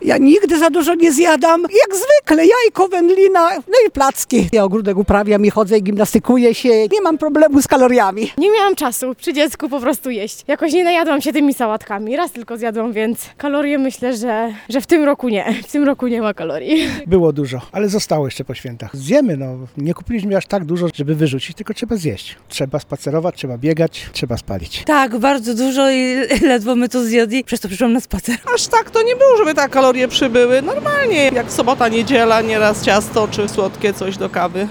Ja nigdy za dużo nie zjadam. Jak zwykle, jajko, wędlina, no i placki. Ja ogródek uprawiam i chodzę i gimnastykuję się. Nie mam problemu z kaloriami. Nie miałam czasu przy dziecku po prostu jeść. Jakoś nie najadłam się tymi sałatkami. Raz tylko zjadłam, więc kalorie myślę, że w tym roku nie. W tym roku nie ma kalorii. Było dużo, ale zostało jeszcze po świętach. Zjemy, nie kupiliśmy aż tak dużo, żeby wyrzucić, tylko trzeba zjeść. Trzeba spacerować, trzeba biegać, trzeba spalić. Tak, bardzo dużo i ledwo my to zjedli, przez to przyszłam na spacer. Aż tak to nie było, żeby tak kalorie przybyły. Normalnie, jak sobota, niedziela, nieraz ciasto czy słodkie coś do kawy.